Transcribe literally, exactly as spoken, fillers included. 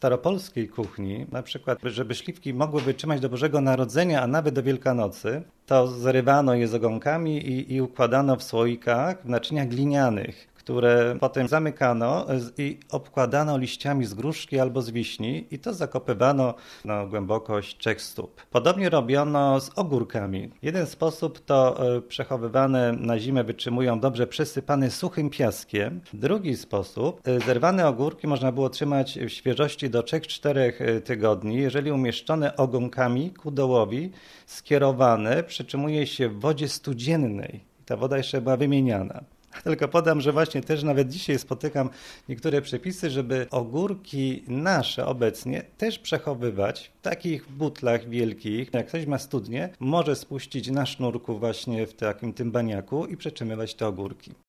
staropolskiej kuchni, na przykład, żeby śliwki mogły wytrzymać do Bożego Narodzenia, a nawet do Wielkanocy, to zrywano je z ogonkami i, i układano w słoikach, w naczyniach glinianych, które potem zamykano i obkładano liściami z gruszki albo z wiśni i to zakopywano na głębokość trzech stóp. Podobnie robiono z ogórkami. Jeden sposób to przechowywane na zimę wytrzymują dobrze przesypane suchym piaskiem. Drugi sposób, zerwane ogórki można było trzymać w świeżości do trzech czterech tygodni, jeżeli umieszczone ogonkami ku dołowi, skierowane, przytrzymuje się w wodzie studziennej. Ta woda jeszcze była wymieniana. Tylko podam, że właśnie też nawet dzisiaj spotykam niektóre przepisy, żeby ogórki nasze obecnie też przechowywać w takich butlach wielkich. Jak ktoś ma studnię, może spuścić na sznurku właśnie w takim tym baniaku i przetrzymywać te ogórki.